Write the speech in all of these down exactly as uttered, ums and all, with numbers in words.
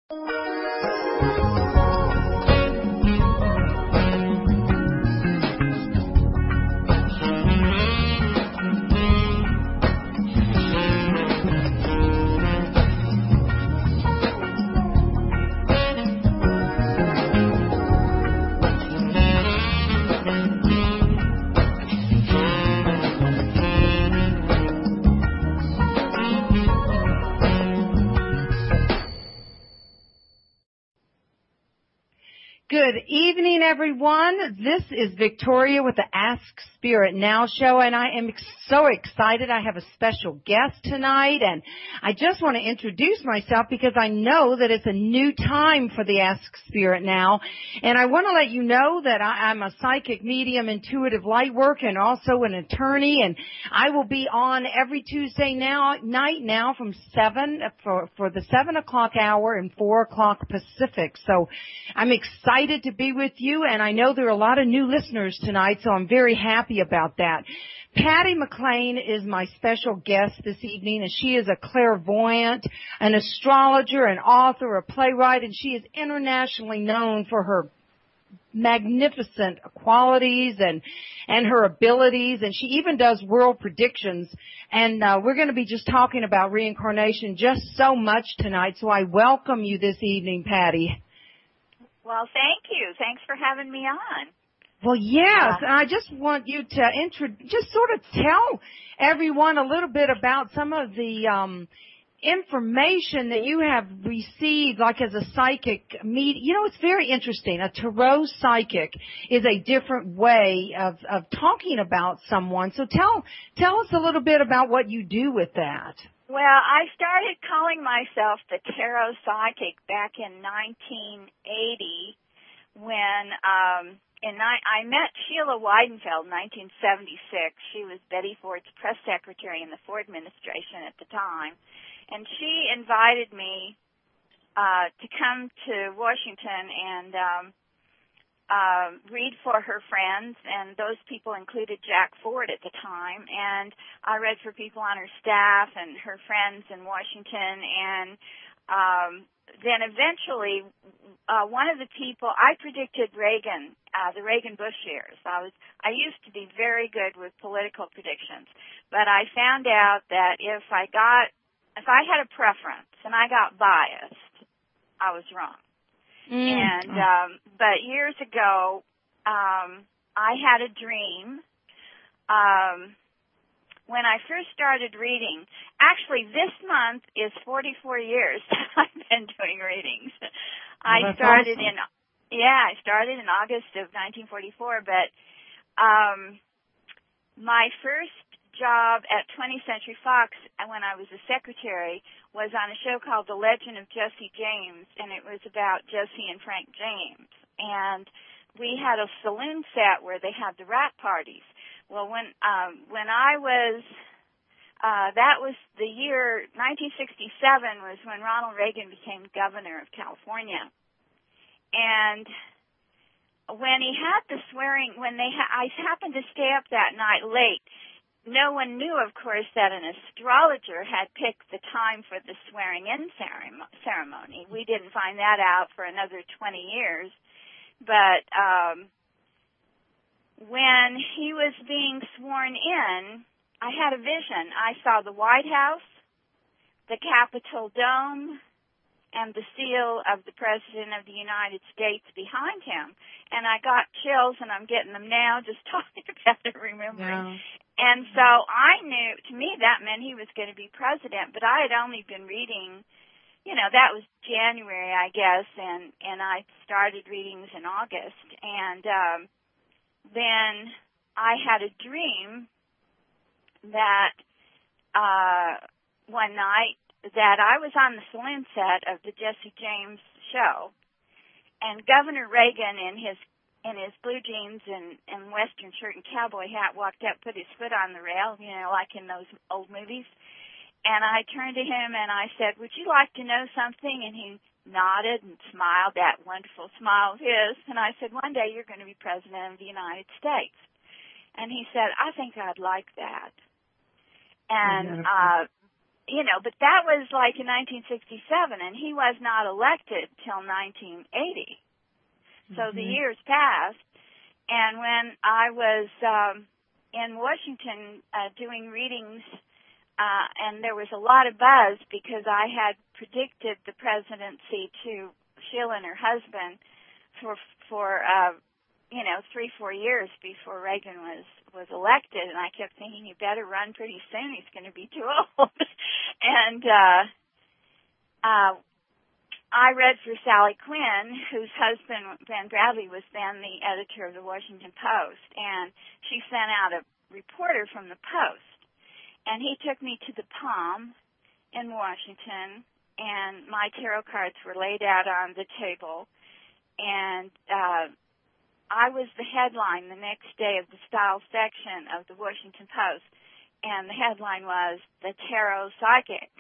Good evening, everyone. This is Victoria with the Ask Spirit Now show, and I am so excited. I have a special guest tonight, and I just want to introduce myself because I know that it's a new time for the Ask Spirit Now, and I want to let you know that I, I'm a psychic medium, intuitive light work, and also an attorney, and I will be on every Tuesday now night now from seven for for the seven o'clock hour and four o'clock Pacific. So I'm excited to be with you, and I know there are a lot of new listeners tonight, so I'm very happy about that. Patty McLean is my special guest this evening, and she is a clairvoyant, an astrologer, an author, a playwright, and she is internationally known for her magnificent qualities and and her abilities, and she even does world predictions. And uh, we're going to be just talking about reincarnation just so much tonight, so I welcome you this evening, Patty. Well, thank you. Thanks for having me on. Well, yes, and I just want you to intro, just sort of tell everyone a little bit about some of the um, information that you have received, like as a psychic. Med- you know, it's very interesting. A tarot psychic is a different way of, of talking about someone. So tell tell us a little bit about what you do with that. Well, I started calling myself the Tarot Psychic back in nineteen eighty when um, in ni- I met Sheila Weidenfeld in nineteen seventy-six. She was Betty Ford's press secretary in the Ford administration at the time, and she invited me uh, to come to Washington and um, uh, read for her friends, and those people included Jack Ford at the time, and I read for people on her staff and her friends in Washington, and um, then eventually uh, one of the people, I predicted Reagan, uh, the Reagan-Bush years. I was, I used to be very good with political predictions, but I found out that if I got, if I had a preference and I got biased, I was wrong. Mm. And, um, but years ago, um, I had a dream, um, when I first started reading. Actually, this month is forty-four years that I've been doing readings. Well, I started awesome. in, yeah, I started in August of nineteen forty-four, but, um, my first job at twentieth Century Fox when I was a secretary was on a show called The Legend of Jesse James, and it was about Jesse and Frank James. And we had a saloon set where they had the rat parties. Well, when um, when I was, uh, that was the year nineteen sixty-seven was when Ronald Reagan became governor of California. And when he had the swearing, when they ha- I happened to stay up that night late. No one knew, of course, that an astrologer had picked the time for the swearing-in ceremony. We didn't find that out for another twenty years. But um, when he was being sworn in, I had a vision. I saw the White House, the Capitol Dome, and the seal of the President of the United States behind him. And I got chills, and I'm getting them now just talking about it, remembering. Yeah. And so I knew, to me, that meant he was going to be president, but I had only been reading, you know, that was January, I guess, and, and I started readings in August. And um, then I had a dream that uh, one night that I was on the saloon set of the Jesse James show, and Governor Reagan in his in his blue jeans and, and western shirt and cowboy hat walked up, put his foot on the rail, you know, like in those old movies. And I turned to him and I said, "Would you like to know something?" And he nodded and smiled, that wonderful smile of his. And I said, "One day you're going to be president of the United States." And he said, "I think I'd like that." And uh, you know, but that was like in nineteen sixty-seven, and he was not elected till nineteen eighty. So mm-hmm. the years passed, and when I was um, in Washington uh, doing readings, uh, and there was a lot of buzz because I had predicted the presidency to Sheila and her husband for for uh, you know three four years before Reagan was was elected, and I kept thinking, you better run pretty soon. He's going to be too old. and uh, uh, I read for Sally Quinn, whose husband, Ben Bradley, was then the editor of the Washington Post, and she sent out a reporter from the Post. And he took me to the Palm in Washington, and my tarot cards were laid out on the table, and uh, I was the headline the next day of the style section of the Washington Post, and the headline was The Tarot Psychic.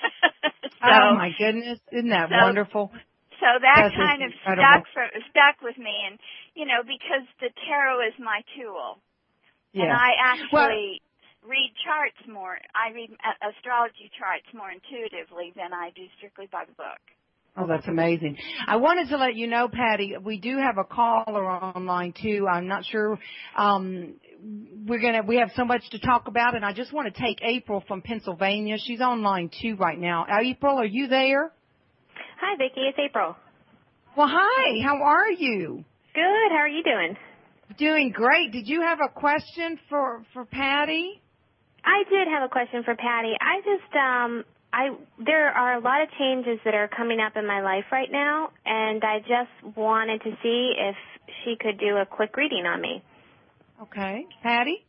so, oh, my goodness. Isn't that so, wonderful? So that That's kind of incredible. stuck for, stuck with me, and, you know, because the tarot is my tool. Yeah. And I actually well, read charts more. I read astrology charts more intuitively than I do strictly by the book. Oh, that's amazing. I wanted to let you know, Patty, we do have a caller online too. I'm not sure, um, we're going to, we have so much to talk about, and I just want to take April from Pennsylvania. She's online too right now. April, are you there? Hi, Vicki. It's April. Well, hi. How are you? Good. How are you doing? Doing great. Did you have a question for, for Patty? I did have a question for Patty. I just, um, I, there are a lot of changes that are coming up in my life right now, and I just wanted to see if she could do a quick reading on me. Okay. Patty?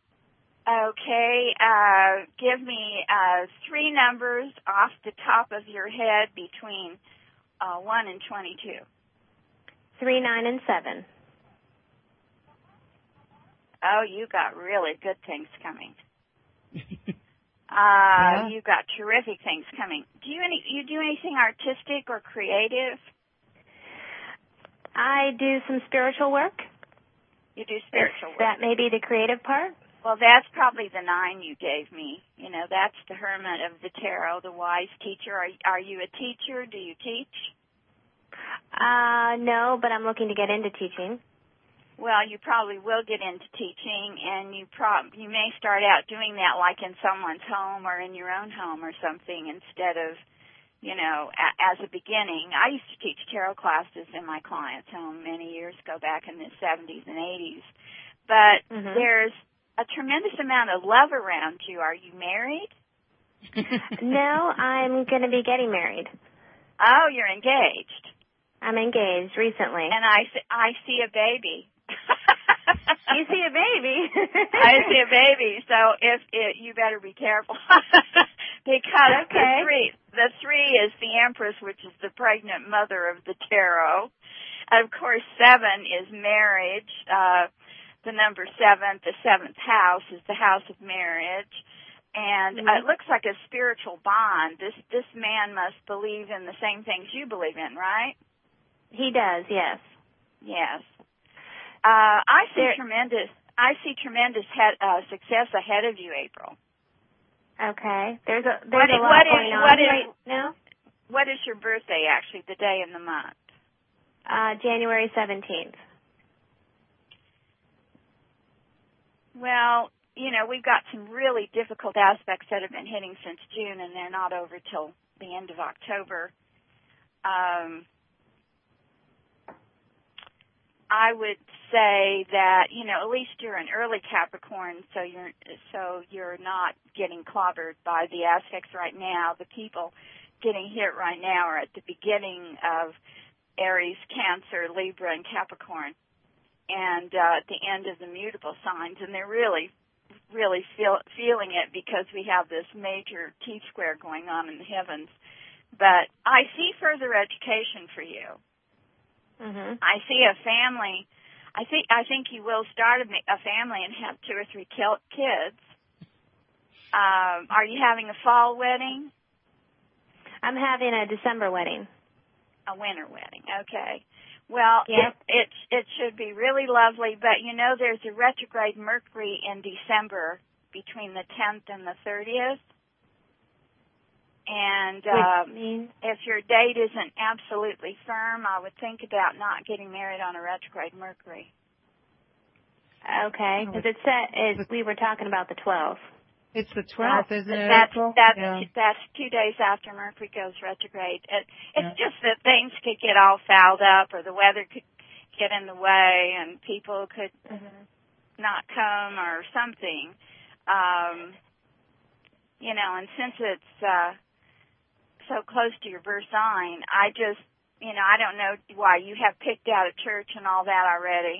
Okay. Uh, give me uh, three numbers off the top of your head between uh, one and twenty-two. Three, nine, and seven. Oh, you got really good things coming. Uh, yeah. You've got terrific things coming. Do you any you do anything artistic or creative? I do some spiritual work. You do spiritual if work. That may be the creative part. Well, that's probably the nine you gave me. You know, that's the hermit of the tarot, the wise teacher. Are are you a teacher? Do you teach? Uh, no, but I'm looking to get into teaching. Well, you probably will get into teaching, and you prob you may start out doing that like in someone's home or in your own home or something instead of, you know, a, as a beginning. I used to teach tarot classes in my clients' home many years ago, back in the seventies and eighties. But mm-hmm. there's a tremendous amount of love around you. Are you married? No, I'm going to be getting married. Oh, you're engaged. I'm engaged recently. And I, I see a baby. You see a baby. I see a baby, so if it, you better be careful because okay. the three, the three is the Empress, which is the pregnant mother of the tarot. And of course, seven is marriage. Uh, the number seven, the seventh house, is the house of marriage, and mm-hmm. uh, it looks like a spiritual bond. This this man must believe in the same things you believe in, right? He does, yes. Yes. Uh, I see there, tremendous. I see tremendous head, uh, success ahead of you, April. Okay. There's a there's what a is, lot what going is, on what is, right now. What is your birthday? Actually, the day and the month. Uh, January seventeenth. Well, you know, we've got some really difficult aspects that have been hitting since June, and they're not over till the end of October. Um. I would say that, you know, at least you're an early Capricorn, so you're so you're not getting clobbered by the aspects right now. The people getting hit right now are at the beginning of Aries, Cancer, Libra, and Capricorn, and uh, at the end of the mutable signs, and they're really, really feel, feeling it because we have this major T-square going on in the heavens. But I see further education for you. Mm-hmm. I see a family. I think I think you will start a, a family and have two or three kids. Um, are you having a fall wedding? I'm having a December wedding. A winter wedding. Okay. Well, yeah. it, it it should be really lovely. But you know, there's a retrograde Mercury in December between the tenth and the thirtieth. And um, if your date isn't absolutely firm, I would think about not getting married on a retrograde Mercury. Okay, because it said it, we were talking about the twelfth. It's the twelfth, isn't it? That's April? that's yeah. that's two days after Mercury goes retrograde. It, it's yeah. just that things could get all fouled up, or the weather could get in the way, and people could mm-hmm. not come, or something. Um, you know, and since it's uh, so close to your birth sign, I just, you know, I don't know why you have picked out a church and all that already.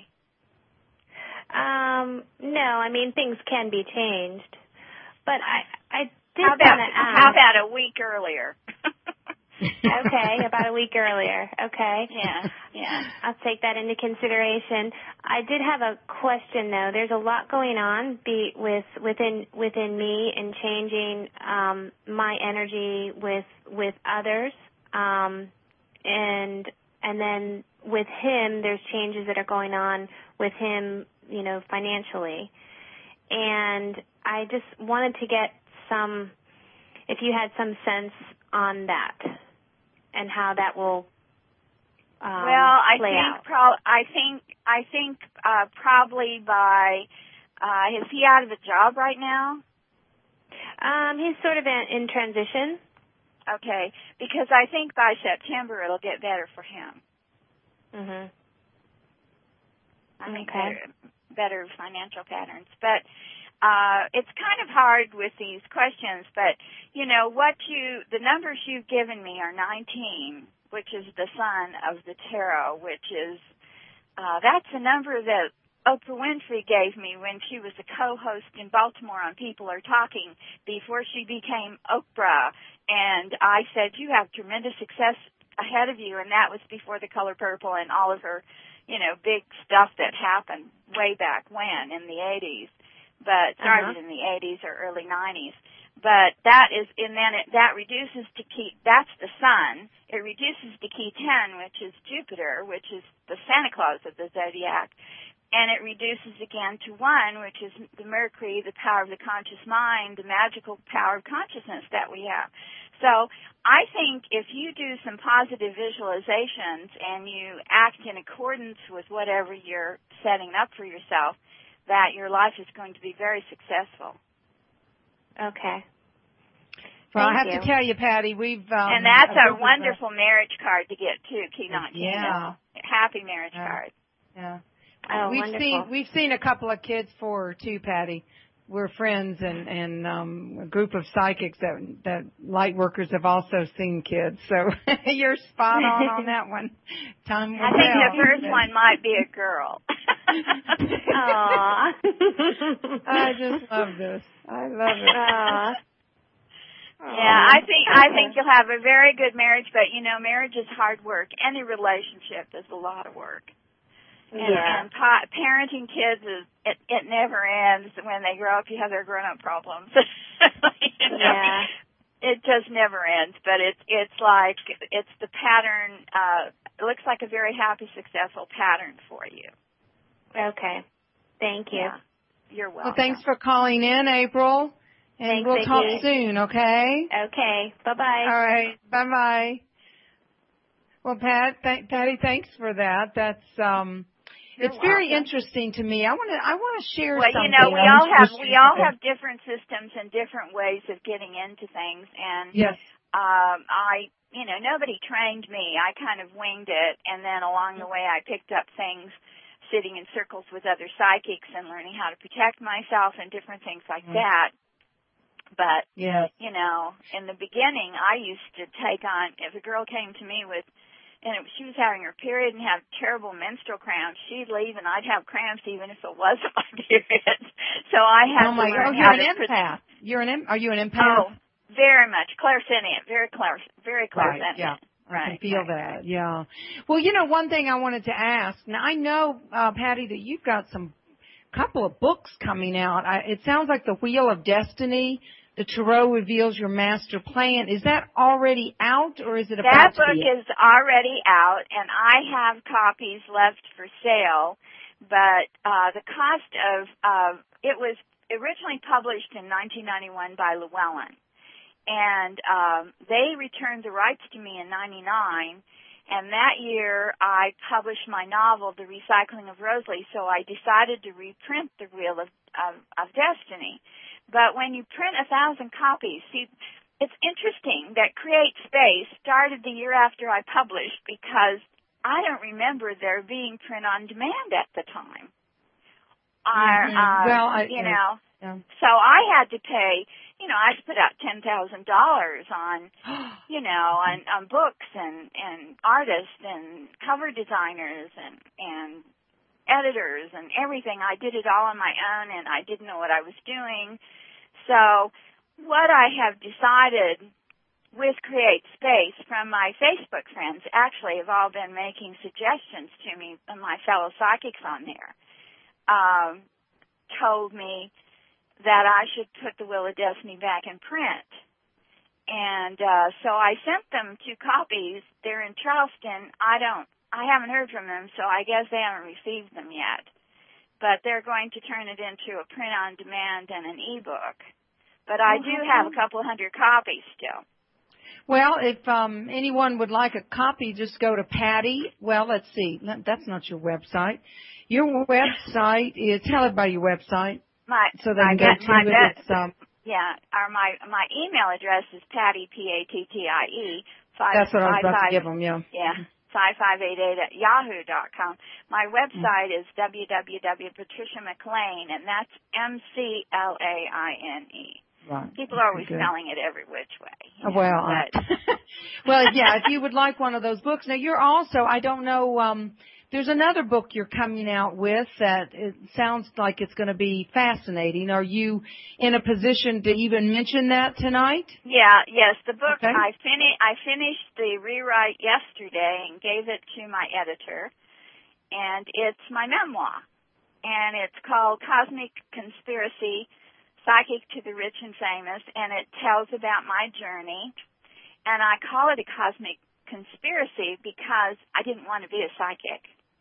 Um, no, I mean things can be changed, but I, I did how about, want to ask. How about a week earlier? Okay, about a week earlier. Okay. Yeah, yeah. I'll take that into consideration. I did have a question though. There's a lot going on be with within within me and changing um, my energy with with others, um, and and then with him, there's changes that are going on with him, you know, financially. And I just wanted to get some, if you had some sense on that. And how that will um, well, I play think out. Pro- I think I think uh, probably by uh, is he out of a job right now? Um, he's sort of in, in transition. Okay, because I think by September it'll get better for him. Mhm. I think okay. better, better financial patterns, but. Uh, it's kind of hard with these questions, but, you know, what you, the numbers you've given me are nineteen, which is the sun of the tarot, which is, uh, that's a number that Oprah Winfrey gave me when she was a co-host in Baltimore on People Are Talking before she became Oprah. And I said, you have tremendous success ahead of you, and that was before The Color Purple and all of her, you know, big stuff that happened way back when in the eighties. But started uh-huh. in the eighties or early nineties. But that is, and then it, that reduces to key, that's the sun. It reduces to key ten, which is Jupiter, which is the Santa Claus of the zodiac. And it reduces again to one, which is the Mercury, the power of the conscious mind, the magical power of consciousness that we have. So I think if you do some positive visualizations and you act in accordance with whatever you're setting up for yourself, that your life is going to be very successful. Okay. Well, Thank I have you. to tell you, Patty, we've um, and that's a, a uh, wonderful marriage card to get too. Key nineteen, yeah, happy marriage yeah. card. Yeah. Oh, we've wonderful. seen we've seen a couple of kids for her too, Patty. We're friends, and and um, a group of psychics that that light workers have also seen kids. So you're spot on on that one. Time will I think tell. the first one might be a girl. Aww. I just love this. I love it. Aww. Yeah, I think I think you'll have a very good marriage, but you know, marriage is hard work. Any relationship is a lot of work. And, yeah. and pa- parenting kids is it, it never ends. When they grow up, you have their grown-up problems. you know? Yeah. It just never ends. But it's it's like it's the pattern. Uh, it looks like a very happy, successful pattern for you. Okay. Thank you. Yeah. You're welcome. Well, thanks for calling in, April. And thanks, we'll Vicki. talk soon, okay? Okay. Bye-bye. All right. Bye-bye. Well, Pat, th- Patty, thanks for that. That's um, You're it's very welcome. interesting to me. I want to I want to share well, something. you know, we all have we all have different systems and different ways of getting into things, and yes, um, I, you know, nobody trained me. I kind of winged it, and then along the way, I picked up things, sitting in circles with other psychics and learning how to protect myself and different things like mm-hmm. that. But, yes. you know, in the beginning, I used to take on, if a girl came to me with, and it, she was having her period and have terrible menstrual cramps, she'd leave and I'd have cramps even if it wasn't my period. So I had oh to my, learn oh, you're how an to empath. Pre- you're an, are you an empath? Oh, very much. Clairsentient. Very, clair, very clairsentient. Right, yeah. Right. I can feel right, that, yeah. Well, you know, one thing I wanted to ask, now I know, uh, Patty, that you've got some couple of books coming out. I, it sounds like The Wheel of Destiny, The Tarot Reveals Your Master Plan. Is that already out, or is it about that to be? That book is already out, and I have copies left for sale, but uh, the cost of, uh, it was originally published in nineteen ninety-one by Llewellyn. and um, they returned the rights to me in ninety-nine. And that year, I published my novel, The Recycling of Rosalie, so I decided to reprint The Wheel of, of, of Destiny. But when you print a thousand copies, see, it's interesting that Create Space started the year after I published because I don't remember there being print on demand at the time. Mm-hmm. uh, well, I, you uh, know, yeah. so I had to pay, you know, I put out ten thousand dollars on, you know, on, on books and, and artists and cover designers and, and editors and everything. I did it all on my own, and I didn't know what I was doing. So what I have decided with Create Space from my Facebook friends actually have all been making suggestions to me, and my fellow psychics on there. Um, told me that I should put The Wheel of Destiny back in print. And uh, so I sent them two copies. They're in Charleston. I don't, I haven't heard from them, so I guess they haven't received them yet. But they're going to turn it into a print on demand and an ebook. But I do have a couple hundred copies still. Well, if um, anyone would like a copy, just go to Patty. Well, let's see. That's not your website. Your website is, tell everybody your website. My, so they my, can go to my, it. my, it's, um, yeah, or my, my email address is Patty, P A T T I E. Five, that's what I was five, about five, to give them, yeah. Yeah, five five eight eight at yahoo dot com. My website mm-hmm. is w w w dot patricia mclaine, and that's M C L A I N E. Right. People are always spelling it every which way. You know, well, but. well, yeah, if you would like one of those books. Now, you're also, I don't know, um, there's another book you're coming out with that it sounds like it's going to be fascinating. Are you in a position to even mention that tonight? Yeah, yes. The book, okay. I, fini- I finished the rewrite yesterday and gave it to my editor, and it's my memoir. And it's called Cosmic Conspiracy, Psychic to the Rich and Famous, and it tells about my journey. And I call it a cosmic conspiracy because I didn't want to be a psychic.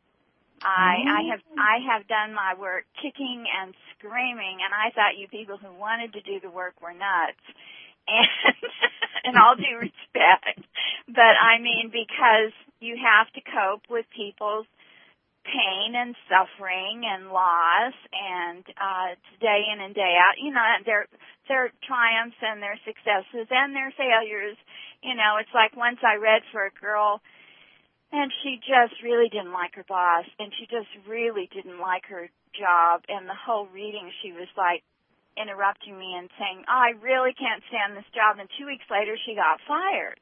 I, I have I have done my work kicking and screaming, and I thought you people who wanted to do the work were nuts. And in all due respect, but I mean because you have to cope with people's pain and suffering and loss, and uh, day in and day out. You know, their their triumphs and their successes and their failures. You know, it's like once I read for a girl. And she just really didn't like her boss, and she just really didn't like her job. And the whole reading, she was like interrupting me and saying, oh, I really can't stand this job. And two weeks later, she got fired.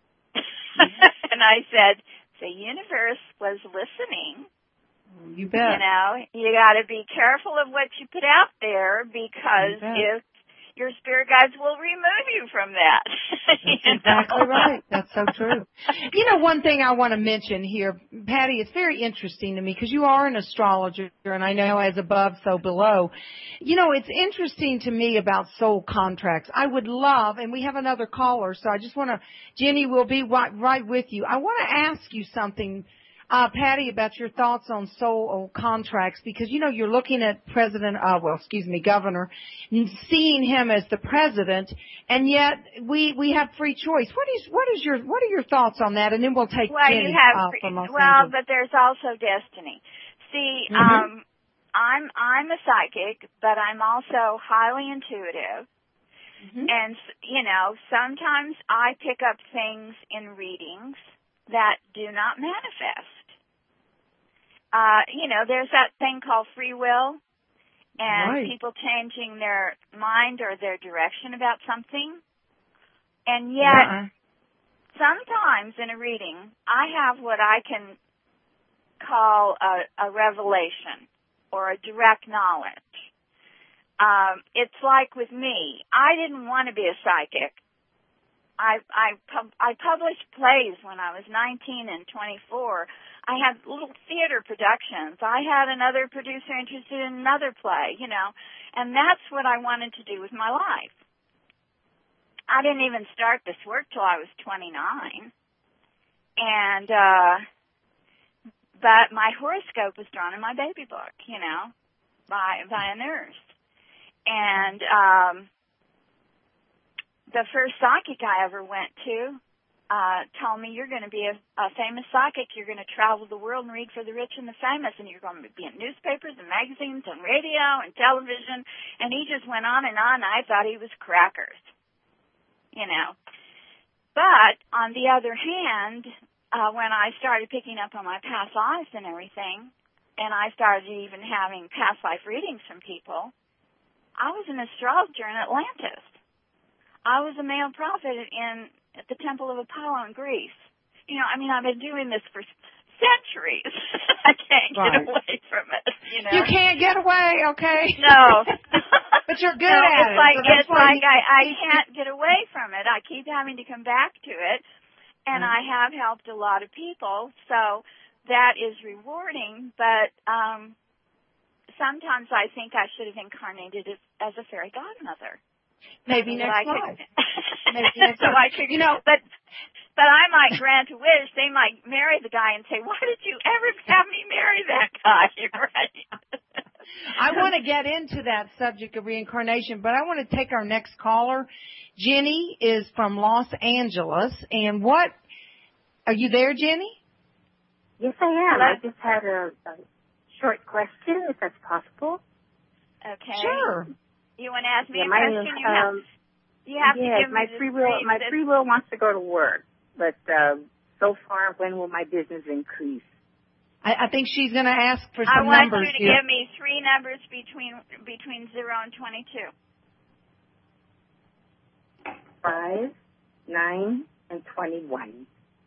Mm-hmm. And I said, the universe was listening. You bet. You know, you got to be careful of what you put out there because if your spirit guides will remove you from that. That's exactly right. That's so true. You know, one thing I want to mention here, Patty, it's very interesting to me because you are an astrologer, and I know as above, so below. You know, it's interesting to me about soul contracts. I would love, and we have another caller, so I just want to, Jenny will be right, right with you. I want to ask you something, Uh, Patty, about your thoughts on soul contracts, because, you know, you're looking at President, uh, well, excuse me, Governor, and seeing him as the president, and yet we, we have free choice. What is, what is your, what are your thoughts on that? And then we'll take well, Jenny, you have uh, free, from Los well, Angeles. but there's also destiny. See, mm-hmm. um, I'm, I'm a psychic, but I'm also highly intuitive. Mm-hmm. And, you know, sometimes I pick up things in readings that do not manifest. Uh, you know, there's that thing called free will, and right. people changing their mind or their direction about something. And yet, yeah. sometimes in a reading, I have what I can call a, a revelation or a direct knowledge. Um, it's like with me, I didn't want to be a psychic. I, I, pub- I published plays when I was nineteen and twenty-four. I had little theater productions. I had another producer interested in another play, you know, and that's what I wanted to do with my life. I didn't even start this work till I was twenty-nine. And, uh, but my horoscope was drawn in my baby book, you know, by, by a nurse. And, um, the first psychic I ever went to uh, told me, you're going to be a, a famous psychic. You're going to travel the world and read for the rich and the famous, and you're going to be in newspapers and magazines and radio and television. And he just went on and on. I thought he was crackers, you know. But on the other hand, uh, when I started picking up on my past lives and everything, and I started even having past life readings from people, I was an astrologer in Atlantis. I was a male prophet in at the Temple of Apollo in Greece. You know, I mean, I've been doing this for centuries. I can't right. get away from it, you know. You can't get away, okay? No. But you're good no, at it's it. like, so it's like I, I can't get away from it. I keep having to come back to it. And mm. I have helped a lot of people, so that is rewarding. But um, sometimes I think I should have incarnated as, as a fairy godmother. Maybe so next life. Maybe next so life. I could, you know, but but I might grant a wish. They might marry the guy and say, "Why did you ever have me marry that guy?" Right? I want to get into that subject of reincarnation, but I want to take our next caller. Jenny is from Los Angeles, and what are you there, Jenny? Yes, I am. Hello? I just had a, a short question, if that's possible. Okay. Sure. You want to ask me yeah, a my, question? You have, um, you have yes, to give my me free will. My free will wants to go to work, but uh, so far, when will my business increase? I, I think she's going to ask for I some want numbers. you to here. give me three numbers between between zero and twenty-two. Five, nine, and twenty-one.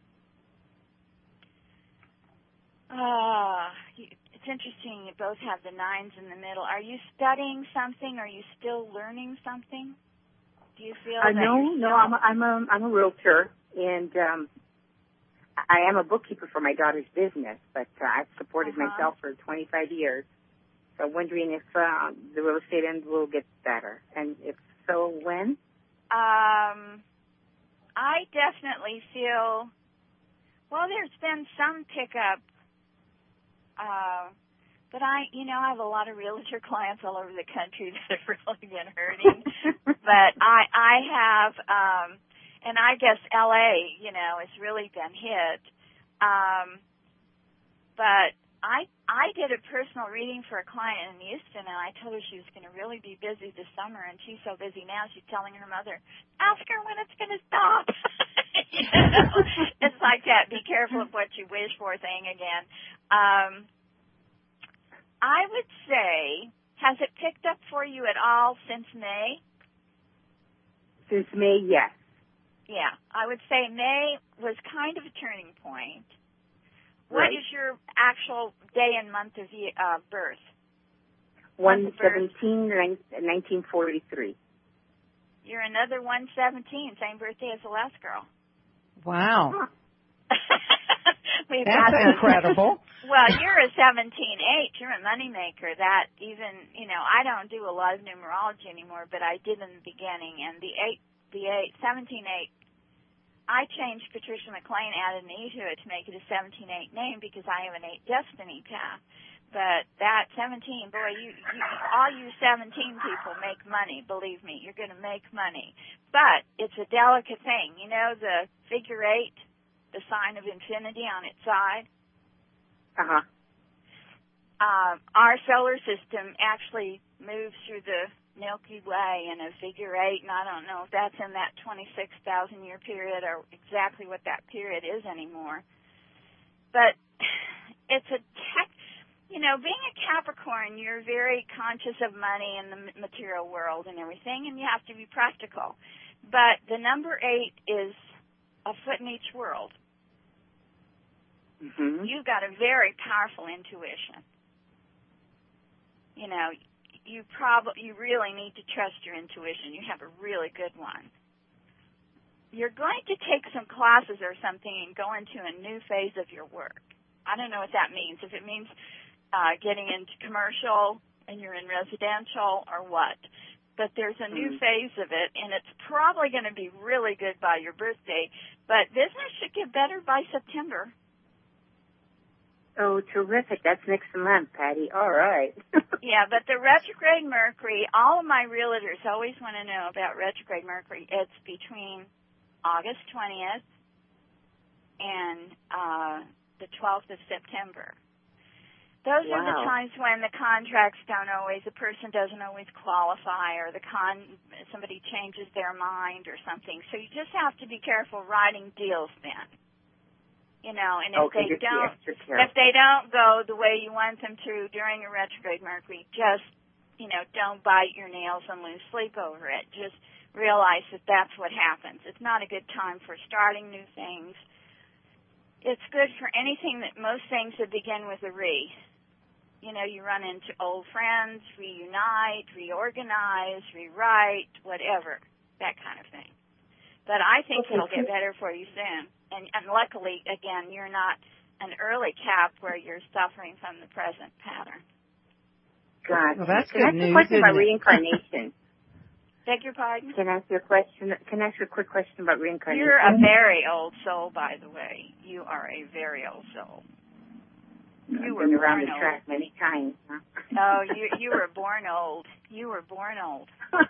Ah, uh, it's interesting. You both have the nines in the middle. Are you studying something? Are you still learning something? Do you feel Uh, that no, you're no. still... I'm a, I'm a I'm a realtor, and um, I am a bookkeeper for my daughter's business. But uh, I've supported uh-huh. myself for twenty-five years. So I'm wondering if uh, the real estate end will get better, and if so, when? Um, I definitely feel. Well, there's been some pickup. Uh, but I, you know, I have a lot of realtor clients all over the country that have really been hurting. But I, I have, um, and I guess L A, you know, has really been hit. Um, but I, I did a personal reading for a client in Houston, and I told her she was going to really be busy this summer, and she's so busy now. She's telling her mother, "Ask her when it's going to stop." You know, it's like that. Be careful of what you wish for thing again. Um, I would say, has it picked up for you at all since May? Since May, yes. Yeah, I would say May was kind of a turning point. Right. What is your actual day and month of uh, birth? one seventeen nineteen forty-three. You're another one seventeen, same birthday as the last girl. Wow. Huh. We've That's got incredible. Well, you're a seventeen eight. You're a moneymaker. That even, you know, I don't do a lot of numerology anymore, but I did in the beginning. And the eight, the eight, seventeen eight, I changed Patricia McLean, added an E to it to make it a seventeen eight name because I have an eight destiny path. But that seventeen, boy, you, you all you seventeen people make money. Believe me, you're going to make money. But it's a delicate thing. You know, the figure eight, the sign of infinity on its side. Uh-huh. Um, our solar system actually moves through the Milky Way in a figure eight, and I don't know if that's in that twenty-six thousand year period or exactly what that period is anymore. But it's a tech, you know, being a Capricorn, you're very conscious of money and the material world and everything, and you have to be practical. But the number eight is a foot in each world. Mm-hmm. You've got a very powerful intuition. You know, you probably you really need to trust your intuition. You have a really good one. You're going to take some classes or something and go into a new phase of your work. I don't know what that means. If it means uh, getting into commercial and you're in residential or what. But there's a new mm. phase of it, and it's probably going to be really good by your birthday. But business should get better by September. Oh, terrific. That's next month, Patty. All right. Yeah, but the retrograde Mercury, all of my realtors always want to know about retrograde Mercury. It's between August twentieth and uh, the twelfth of September. Those Wow. are the times when the contracts don't always, the person doesn't always qualify, or the con somebody changes their mind or something. So you just have to be careful writing deals then. You know, and if okay, they don't, if they don't go the way you want them to during a retrograde Mercury, just, you know, don't bite your nails and lose sleep over it. Just realize that that's what happens. It's not a good time for starting new things. It's good for anything that most things that begin with a re. You know, you run into old friends, reunite, reorganize, rewrite, whatever, that kind of thing. But I think okay. it'll get better for you soon. And, and luckily, again, you're not an early cap where you're suffering from the present pattern. God. Well, that's Can good I ask news, a question about isn't it? reincarnation? Beg your pardon? Can I ask you a question? Can I ask you a quick question about reincarnation? You're a very old soul, by the way. You are a very old soul. You I've were been around born the old. track many times. Huh? Oh, you you were born old. You were born old.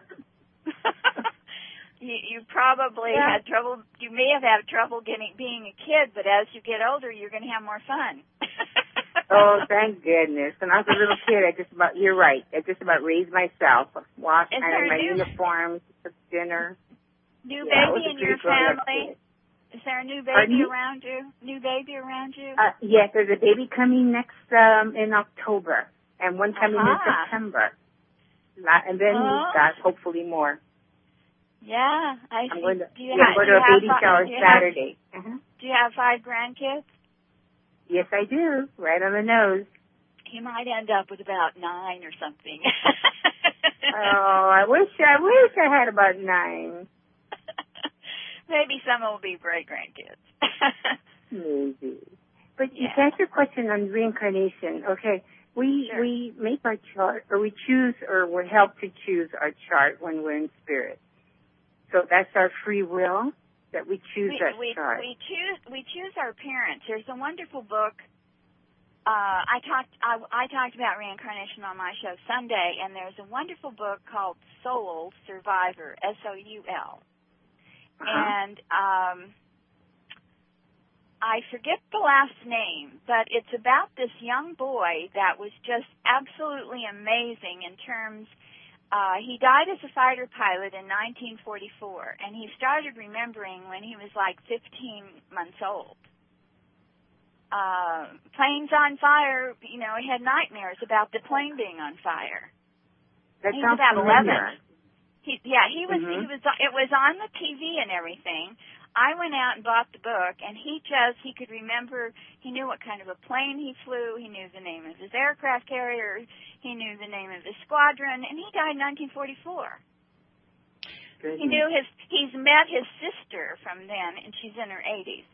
you, you probably yeah. had trouble. You may have had trouble getting being a kid, but as you get older, you're going to have more fun. Oh, thank goodness. When I was a little kid, I just about, you're right, I just about raised myself, washed Is out there of my new- uniforms, took dinner. New Yeah, I was baby a in your pretty grown-up family? kid. Is there a new Pardon baby me? around you? New baby around you? Uh, yes, there's a baby coming next, um, in October, and one coming Uh-huh. in September. La- And then Oh. we've got hopefully more. Yeah, I I'm see. going to, do you yeah, ha- I'm going do to you a have baby fi- shower do you have- Saturday. Uh-huh. Do you have five grandkids? Yes, I do. Right on the nose. You might end up with about nine or something. Oh, I wish I wish I had about nine. Maybe some will be great grandkids. Maybe. But Yeah. to answer your question on reincarnation, okay, we Sure. we make our chart, or we choose, or we're helped to choose our chart when we're in spirit. So that's our free will, that we choose we, that we, chart. we choose we choose our parents. There's a wonderful book. Uh, I talked I, I talked about reincarnation on my show Sunday, and there's a wonderful book called Soul Survivor, S O U L, Uh-huh. and um, I forget the last name, but it's about this young boy that was just absolutely amazing in terms. Uh, he died as a fighter pilot in nineteen forty-four, and he started remembering when he was like fifteen months old. Uh, planes on fire, you know, he had nightmares about the plane being on fire. That He's sounds about familiar. eleven. He, yeah, he was, Mhm. he was, it was on the T V and everything. I went out and bought the book, and he just, he could remember, he knew what kind of a plane he flew, he knew the name of his aircraft carrier, he knew the name of his squadron, and he died in nineteen forty-four. Goodness. He knew his, he's met his sister from then, and she's in her eighties.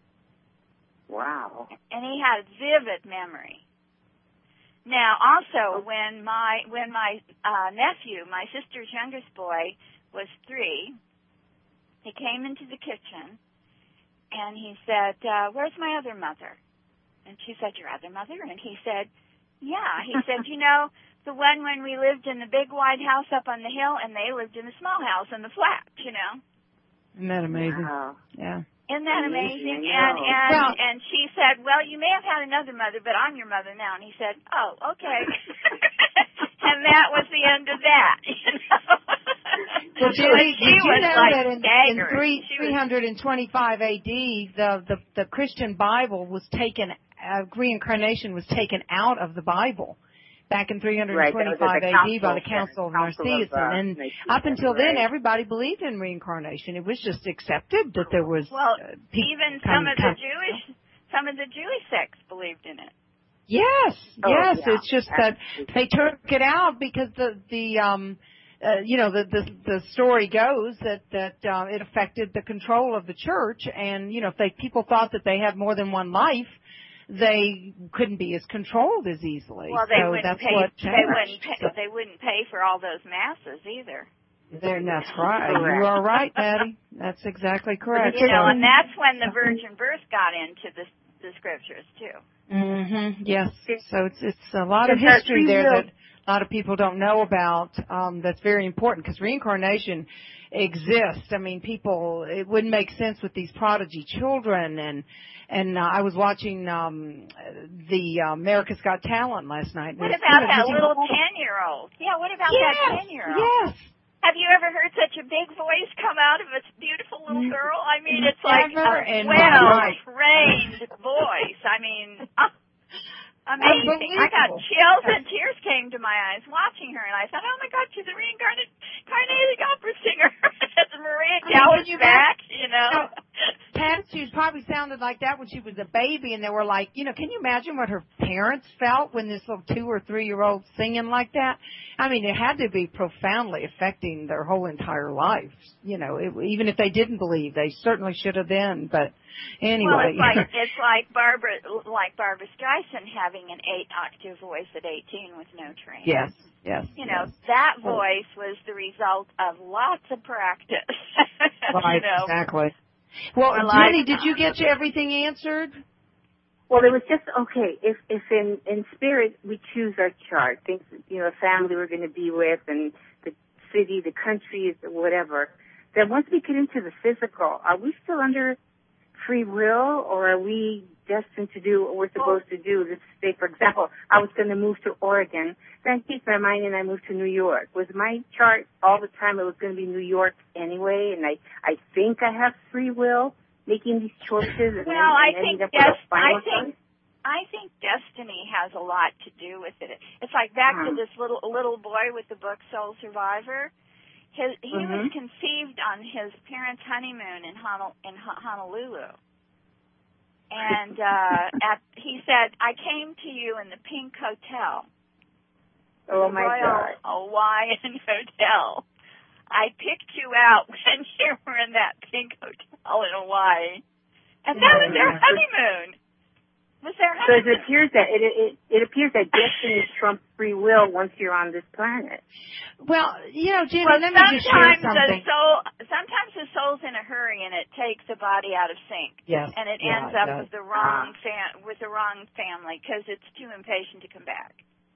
Wow. And he had vivid memory. Now, also, when my when my uh, nephew, my sister's youngest boy, was three, he came into the kitchen, and he said, uh, "Where's my other mother?" And she said, "Your other mother?" And he said, "Yeah." He said, "You know, the one when we lived in the big white house up on the hill, and they lived in the small house in the flat, you know." Isn't that amazing? Wow. Yeah. Isn't that Amazing, amazing? I And know. and Well- and she said, "Well, you may have had another mother, but I'm your mother now." And he said, "Oh, okay." And that was the end of that. You know? Well, Judy, But she did you was know like that in, in staggering. three, She was- 325 A D, the, the, the Christian Bible was taken, uh, reincarnation was taken out of the Bible back in three twenty-five Right, that was at the A D by the Council, Council of Council of, Nicaea. uh, and Nicaea, up until then, right. everybody believed in reincarnation. It was just accepted that there was Well, uh, pe- even kind some of the kind Jewish, some of the Jewish sects believed in it. Yes, Oh, yes. yeah, It's just that absolutely. they took it out because the the um uh, you know the, the the story goes that that uh, it affected the control of the church, and you know if they people thought that they had more than one life, they couldn't be as controlled as easily. Well, they so wouldn't that's pay. what They changed. wouldn't. Pay, So, they wouldn't pay for all those masses either. there, that's right. Correct. You are right, Patty. That's exactly correct. You know, So- and that's when the virgin birth got into the the scriptures too. Mm-hmm. Yes. So it's it's a lot of It's our history free there will. that a lot of people don't know about. Um, that's very important because reincarnation exists. I mean, people, it wouldn't make sense with these prodigy children. And and uh, I was watching um, the uh, America's Got Talent last night. What It's, about you know, that did you- little ten-year-old? Yeah, what about yes, that ten-year-old? Yes. Have you ever heard such a big voice come out of a beautiful little girl? I mean, it's like Never a in my life. well-trained voice. I mean, uh, amazing. I got Unbelievable. chills and tears came to my eyes watching her, and I thought, oh my God, she's a reincarnated reincarnated opera singer. It's Maria I mean, Callas can you back, you know. No. Pat, she probably sounded like that when she was a baby, and they were like, you know, can you imagine what her parents felt when this little two or three year old singing like that? I mean, it had to be profoundly affecting their whole entire life. You know, it, even if they didn't believe, they certainly should have been. But anyway, Well, it's like it's like Barbara, like Barbara Streisand having an eight octave voice at eighteen with no training. yes, yes, You know, yes. that voice was the result of lots of practice. Right, you know. exactly. Well, Or like- Jenny, did you get everything answered? Well, it was just okay. If if in in spirit we choose our chart, things, you know, family we're going to be with, and the city, the country, whatever. Then once we get into the physical, are we still under free will, or are we destined to do what we're supposed to do? Let's say, for example, I was going to move to Oregon, then I changed my mind and I moved to New York. Was my chart all the time it was going to be New York anyway, and I I think I have free will making these choices? And Well, then, I and think ending up des- with a final I think choice? I think destiny has a lot to do with it. It's like back Uh-huh. to this little little boy with the book Soul Survivor. His, he Mhm. was conceived on his parents' honeymoon in, Honol- in Ho- Honolulu. And uh, at, he said, I came to you in the Pink Hotel. Oh the my Royal God! Hawaiian Hotel. I picked you out when you were in that Pink Hotel in Hawaii. And that was their Yeah. honeymoon. Was their So it honeymoon. appears that it it, it appears that destiny trumps free will once you're on this planet. Well, you know, Jenny, Well, let me just share sometimes the something. soul, sometimes the soul's in a hurry and it takes the body out of sync, Yes, and it yeah, ends it up does. with the wrong fam- with the wrong family because it's too impatient to come back.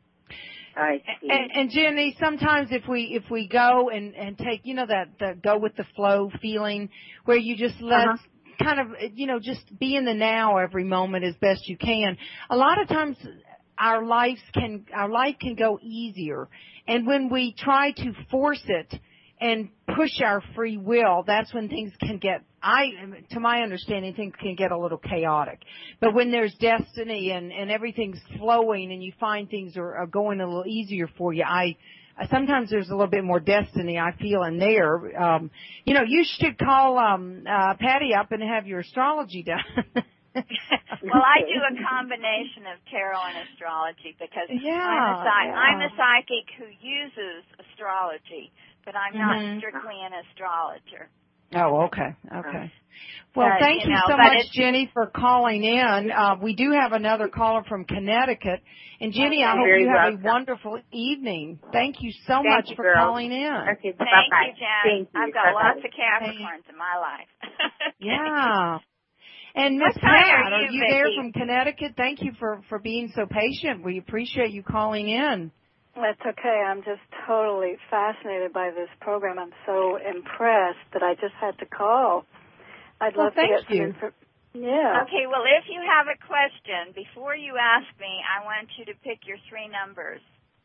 I see. And, and Jenny, sometimes if we if we go and and take, you know, that the go with the flow feeling where you just let Uh-huh. kind of, you know, just be in the now every moment as best you can. A lot of times our lives can our life can go easier, and when we try to force it and push our free will, that's when things can get, I, to my understanding, things can get a little chaotic. But when there's destiny and, and everything's flowing and you find things are, are going a little easier for you, I, sometimes there's a little bit more destiny I feel in there. Um, you know, you should call, um, uh, Patty up and have your astrology done. Well, I do a combination of tarot and astrology because Yeah, I'm, a psy- yeah. I'm a psychic who uses astrology, but I'm not Mhm. strictly an astrologer. Oh, okay, okay. Well, But, thank you you know, so but much, it's- Jenny, for calling in. Uh, we do have another caller from Connecticut. And Jenny, I Okay, hope very you have welcome. a wonderful evening. Thank you so Thank much you, for girl. calling in. Okay, Thank bye-bye. you, Jan. Thank you. I've got Bye-bye. lots of Capricorns in my life. Yeah. And Miss What kind Pat, are are you, you there Vicki? from Connecticut? Thank you for, for being so patient. We appreciate you calling in. That's okay. I'm just totally fascinated by this program. I'm so impressed that I just had to call. I'd Well, love thank to get some you. info. Yeah. Okay, well, if you have a question, before you ask me, I want you to pick your three numbers.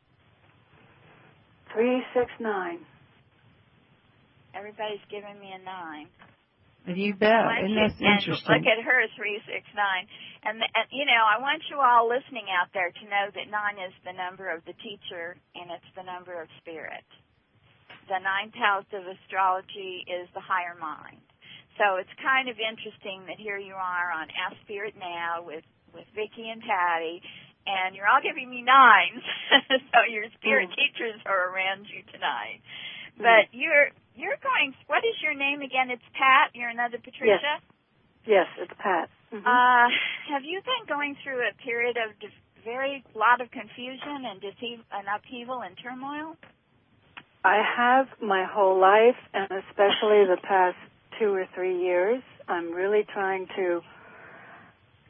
Three six nine. Everybody's giving me a nine. You bet. I want And you- that's and interesting. look at her, three six nine. And, and, you know, I want you all listening out there to know that nine is the number of the teacher, and it's the number of spirit. The ninth house of astrology is the higher mind. So it's kind of interesting that here you are on Ask Spirit Now with, with Vicki and Patty, and you're all giving me nines. So your spirit Mm. teachers are around you tonight. But you're you're going. What is your name again? It's Pat. You're another Patricia. Yes, it's Pat. Mhm. Uh, have you been going through a period of dis- very lot of confusion and deceive and upheaval and turmoil? I have my whole life, and especially the past two or three years. I'm really trying to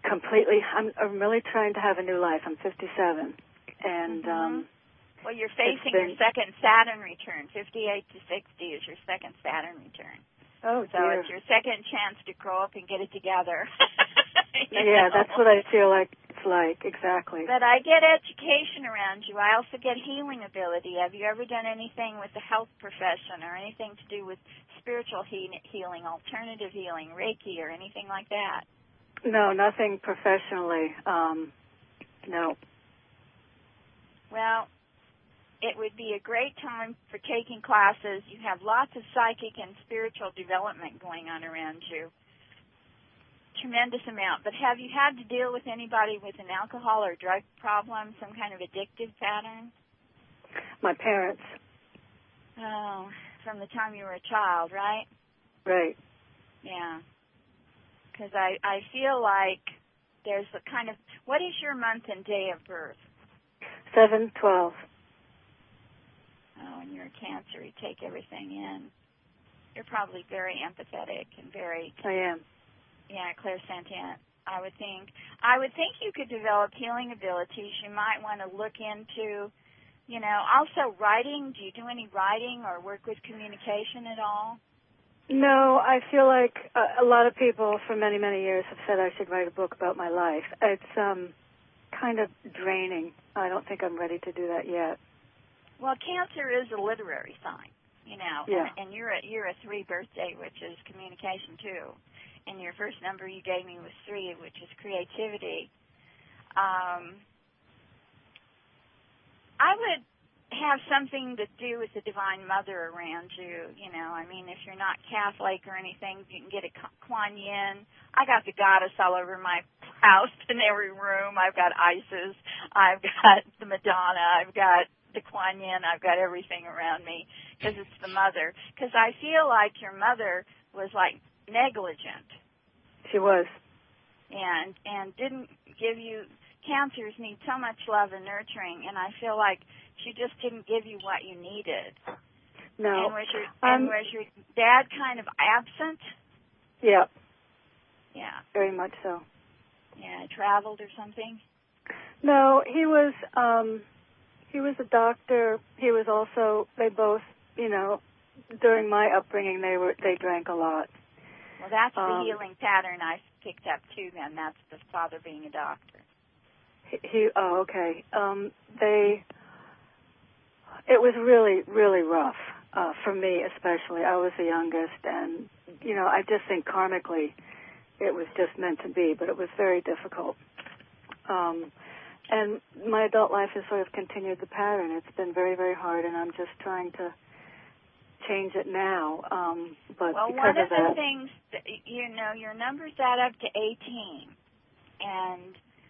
completely. I'm, I'm really trying to have a new life. I'm fifty-seven, and mm-hmm. um, well, you're facing been, your second Saturn return. fifty-eight to sixty is your second Saturn return. Oh, so dear. It's your second chance to grow up and get it together. Yeah, know? That's what I feel like it's like, exactly. But I get education around you. I also get healing ability. Have you ever done anything with the health profession or anything to do with spiritual he- healing, alternative healing, Reiki, or anything like that? No, nothing professionally. Um, no. Well, it would be a great time for taking classes. You have lots of psychic and spiritual development going on around you. Tremendous amount. But have you had to deal with anybody with an alcohol or drug problem, some kind of addictive pattern? My parents. Oh, from the time you were a child, right? Right. Yeah. Because I, I feel like there's a kind of, what is your month and day of birth? seven twelve. Oh, and you're a Cancer. You take everything in. You're probably very empathetic and very... I am. Yeah, clairsentient, I would think. I would think you could develop healing abilities. You might want to look into, you know, also writing. Do you do any writing or work with communication at all? No, I feel like a, a lot of people for many, many years have said I should write a book about my life. It's um, kind of draining. I don't think I'm ready to do that yet. Well, Cancer is a literary sign, you know, yeah. and, and you're a, you're a three birthday, which is communication too. And your first number you gave me was three, which is creativity. Um, I would have something to do with the Divine Mother around you. You know, I mean, if you're not Catholic or anything, you can get a Kuan Yin. I got the goddess all over my house in every room. I've got Isis. I've got the Madonna. I've got the Kuan Yin. I've got everything around me because it's the mother. Because I feel like your mother was like negligent. She was. And and didn't give you, Cancers need so much love and nurturing, and I feel like she just didn't give you what you needed. No. And was your, um, and was your dad kind of absent? Yeah. Yeah. Very much so. Yeah, traveled or something? No, he was, um, he was a doctor. He was also, they both, you know, during my upbringing, they were they drank a lot. Well, that's the um, healing pattern I picked up too. Then that's the father being a doctor. He, he oh, okay. Um, they, it was really, really rough uh, for me, especially. I was the youngest, and you know, I just think karmically, it was just meant to be. But it was very difficult. Um, and my adult life has sort of continued the pattern. It's been very, very hard, and I'm just trying to change it now. Um, but well, because one of, of the that, things, that, you know, your numbers add up to eighteen, and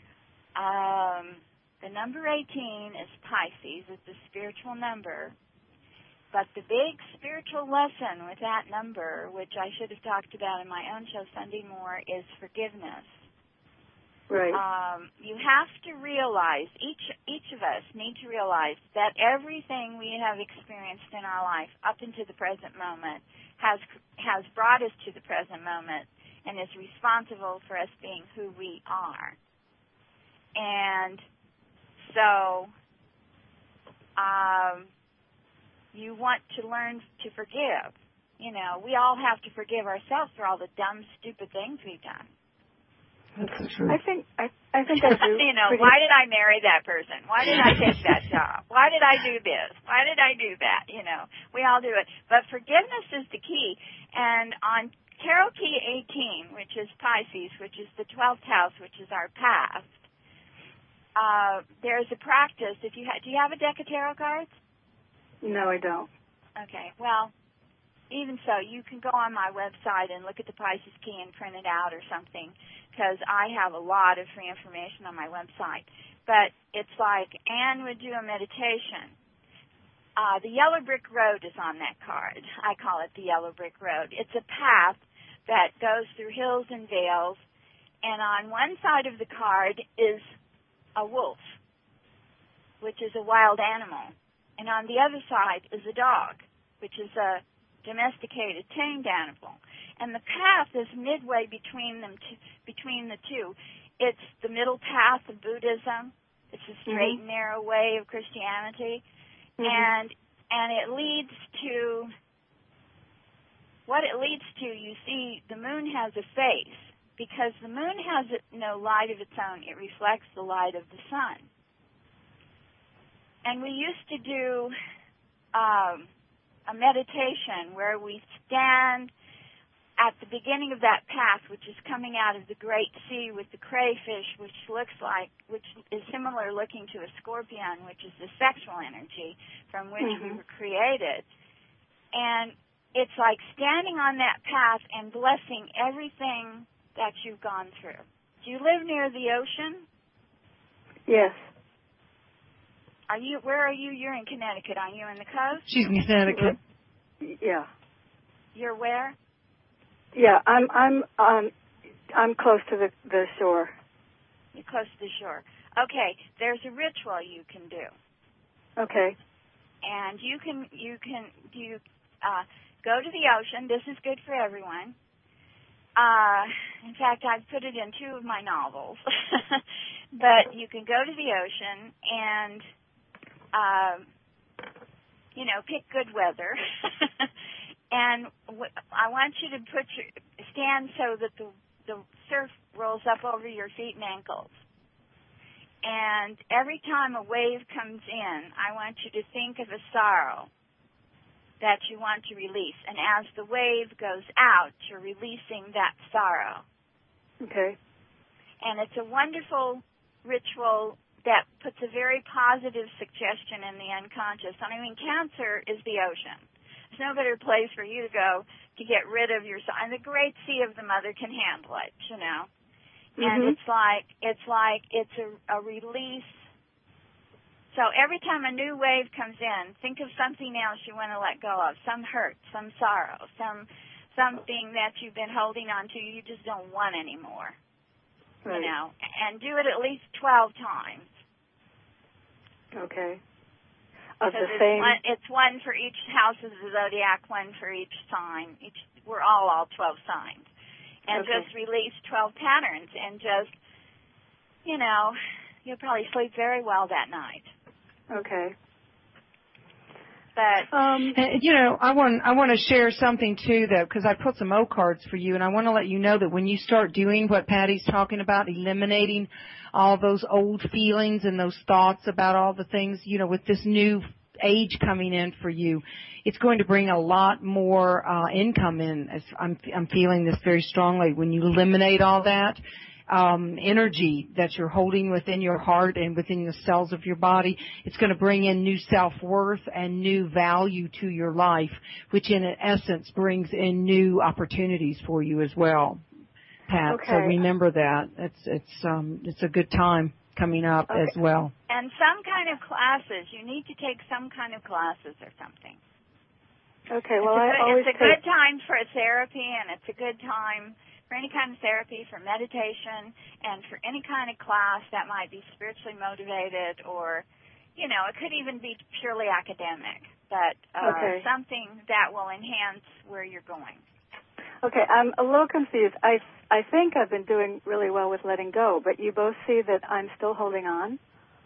um, the number eighteen is Pisces. It's a spiritual number. But the big spiritual lesson with that number, which I should have talked about in my own show Sunday more, is forgiveness. Right. Um, you have to realize, each each of us need to realize that everything we have experienced in our life up into the present moment has has brought us to the present moment and is responsible for us being who we are. And so um, you want to learn to forgive. You know, we all have to forgive ourselves for all the dumb, stupid things we've done. That's true. I think I, I think I do. You know, pretty... why did I marry that person? Why did I take that job? Why did I do this? Why did I do that? You know, we all do it. But forgiveness is the key. And on Tarot Key eighteen, which is Pisces, which is the twelfth house, which is our past, uh, there's a practice. If you ha- do you have a deck of tarot cards? No, I don't. Okay. Well, even so, you can go on my website and look at the Pisces key and print it out or something, because I have a lot of free information on my website. But it's like Anne would do a meditation. Uh, the yellow brick road is on that card. I call it the yellow brick road. It's a path that goes through hills and vales, and on one side of the card is a wolf, which is a wild animal, and on the other side is a dog, which is a domesticated, tamed animal. And the path is midway between them, t- between the two. It's the middle path of Buddhism. It's a straight mm-hmm. and narrow way of Christianity, mm-hmm. and and it leads to what it leads to. You see, the moon has a face because the moon has no light of its own. It reflects the light of the sun. And we used to do um, a meditation where we stand at the beginning of that path, which is coming out of the Great Sea with the crayfish, which looks like, which is similar looking to a scorpion, which is the sexual energy from which mm-hmm. we were created. And it's like standing on that path and blessing everything that you've gone through. Do you live near the ocean? Yes. Are you? Where are you? You're in Connecticut. Are you in the coast? She's in Connecticut. Yeah. You're where? Yeah, I'm I'm um I'm close to the the shore. You're close to the shore. Okay, there's a ritual you can do. Okay. And you can you can you uh, go to the ocean. This is good for everyone. Uh, in fact, I've put it in two of my novels. But you can go to the ocean and, uh, you know, pick good weather. And w- I want you to put your stand so that the the surf rolls up over your feet and ankles. And every time a wave comes in, I want you to think of a sorrow that you want to release. And as the wave goes out, you're releasing that sorrow. Okay. And it's a wonderful ritual that puts a very positive suggestion in the unconscious. I mean, cancer is the ocean. There's no better place for you to go to get rid of your, and the great sea of the mother can handle it, you know. Mm-hmm. And it's like, it's like, it's a, a release. So every time a new wave comes in, think of something else you want to let go of, some hurt, some sorrow, some something that you've been holding on to you just don't want anymore, right. You know, and do it at least twelve times. Okay. Of because the it's same. One, it's one for each house of the zodiac, one for each sign. Each, we're all all twelve signs, and okay. just release twelve patterns, and just, you know, you'll probably sleep very well that night. Okay. But um, and, you know, I want I want to share something too, though, because I put some O cards for you, and I want to let you know that when you start doing what Patty's talking about, eliminating all those old feelings and those thoughts about all the things, you know, with this new age coming in for you, it's going to bring a lot more uh, income in. As I'm I'm feeling this very strongly. When you eliminate all that um, energy that you're holding within your heart and within the cells of your body, it's going to bring in new self-worth and new value to your life, which in essence brings in new opportunities for you as well, Pat. Okay. So remember that. It's it's um it's a good time coming up okay. as well. And some kind of classes. You need to take some kind of classes or something. Okay. Well, it's a, I always it's a take... good time for therapy, and it's a good time for any kind of therapy, for meditation, and for any kind of class that might be spiritually motivated, or, you know, it could even be purely academic, but uh, okay. something that will enhance where you're going. Okay, I'm a little confused. I I think I've been doing really well with letting go, but you both see that I'm still holding on?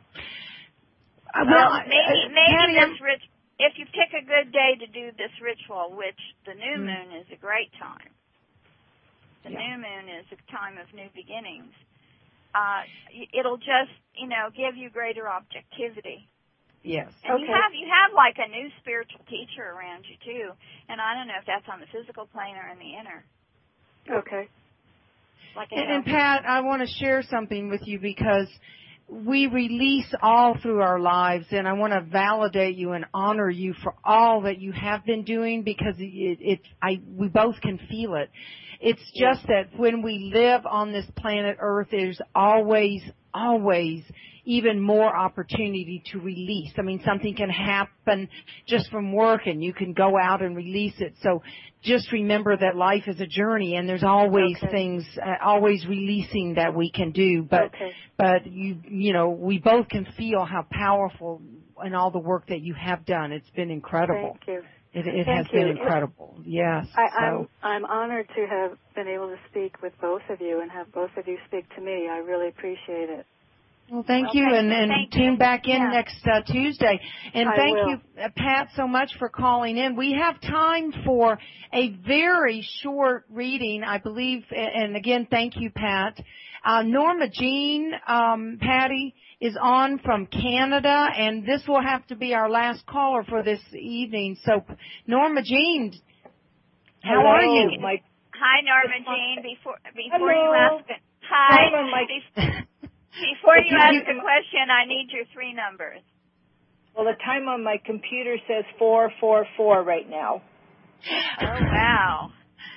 Uh, well, well, maybe uh, maybe Patty, this rit- if you pick a good day to do this ritual, which the new mm. moon is a great time. The yeah. new moon is a time of new beginnings. Uh, it'll just, you know, give you greater objectivity. Yes. And okay. you have you have like a new spiritual teacher around you too, and I don't know if that's on the physical plane or in the inner. Okay. Like and, and Pat, I want to share something with you because we release all through our lives, and I want to validate you and honor you for all that you have been doing, because it, it I we both can feel it. It's just yeah. that when we live on this planet Earth, there's always, always even more opportunity to release. I mean, something can happen just from work, and you can go out and release it. So just remember that life is a journey, and there's always okay. things, uh, always releasing that we can do. But, okay. but you, you know, we both can feel how powerful and all the work that you have done. It's been incredible. Thank you. It, it Thank has you. been incredible. Yes. I, so. I'm I'm honored to have been able to speak with both of you and have both of you speak to me. I really appreciate it. Well, thank well, you, thank and, you. and Thank tune you. back in yeah. next uh, Tuesday. And I thank will. you, uh, Pat, so much for calling in. We have time for a very short reading, I believe, and again, thank you, Pat. Uh, Norma Jean, um, Patty, is on from Canada, and this will have to be our last caller for this evening. So, Norma Jean, how Hello, are you? My, Hi, Norma Jean. Before before Hello. you ask it, hi. Norma, my, Before you ask a question, I need your three numbers. well, the time on my computer says four four four right now. Oh wow.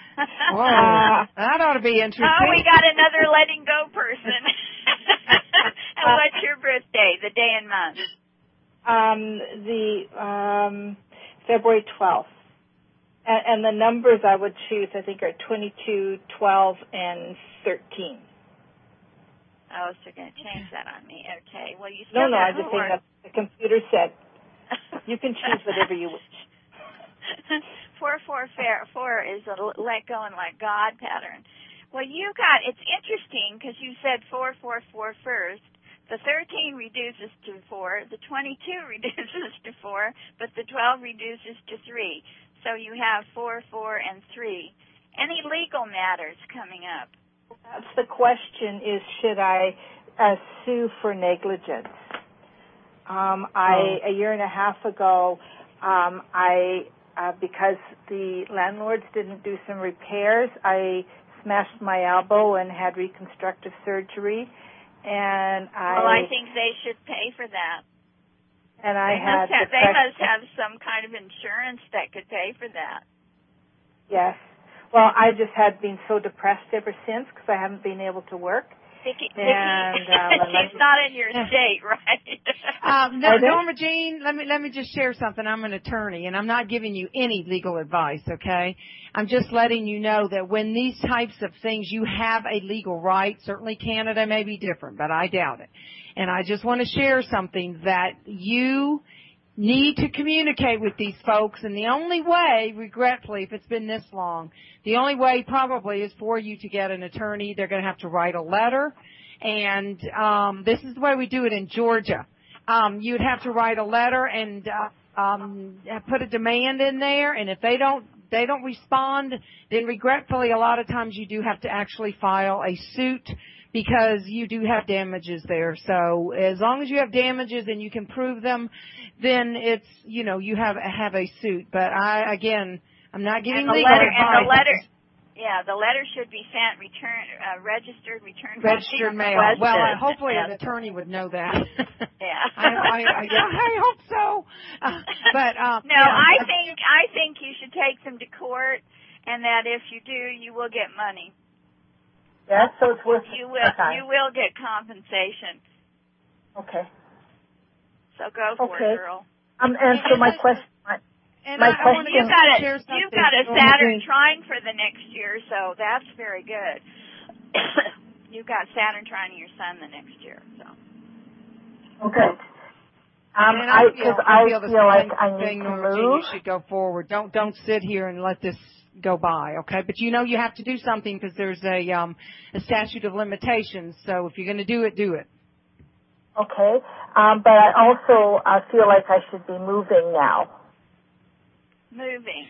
Whoa, that ought to be interesting. Oh, we got another letting go person. And what's your birthday, the day and month? Um, the um, February twelfth, and, and the numbers I would choose, I think, are twenty-two, twelve, and thirteen. Oh, so you're going to change that on me. Okay. Well, you No, still no, got I just four. think that the computer said. You can choose whatever you wish. four, four, fair, four is a let go and let God pattern. Well, you got, it's interesting because you said four, four, four first. The thirteen reduces to four. The twenty-two reduces to four, but the twelve reduces to three. So you have four, four, and three. Any legal matters coming up? That's the question: is should I uh, sue for negligence? Um, I Oh. a year and a half ago, um, I uh, because the landlords didn't do some repairs, I smashed my elbow and had reconstructive surgery. And I Well, I think they should pay for that. and I They had must have, they must have some kind of insurance that could pay for that. Yes. Well, I just had been so depressed ever since because I haven't been able to work. Vicky, And, Vicky, um, she's not in your state, right? Um, no, Are they? Norma Jean, let me let me just share something. I'm an attorney, and I'm not giving you any legal advice. Okay, I'm just letting you know that when these types of things, you have a legal right. Certainly, Canada may be different, but I doubt it. And I just want to share something that you need to communicate with these folks, and the only way, regretfully, if it's been this long, the only way probably is for you to get an attorney. They're going to have to write a letter, and um, this is the way we do it in Georgia. Um, you'd have to write a letter and uh, um, put a demand in there, and if they don't they don't respond, then regretfully, a lot of times you do have to actually file a suit because you do have damages there. So as long as you have damages and you can prove them, then it's, you know, you have have a suit. But I, again, I'm not giving and the legal letter, advice. and the letter, yeah, the letter should be sent, return, uh, registered, returned. Registered mail. requested. Well, uh, hopefully yeah. an attorney would know that. Yeah. I, I, I, yeah, I hope so. Uh, but uh, no, yeah, I think I think you should take them to court, and that if you do, you will get money. Yes, so it's worth You will. okay. You will get compensation. Okay. So go for Okay. it, girl. Um, and so my question, my, and my I, I want to question- You've got a share something. you've got a Saturn trine for the next year, so that's very good. You've got Saturn trining your sun the next year, so. okay. Um, and I I feel, because I I feel, the feel like same I need thing, to Norma Jean, move. you should go forward. Don't don't sit here and let this go by, okay? But you know you have to do something because there's a um a statute of limitations. So if you're going to do it, do it. Okay. Um, but I also uh, feel like I should be moving now. Moving.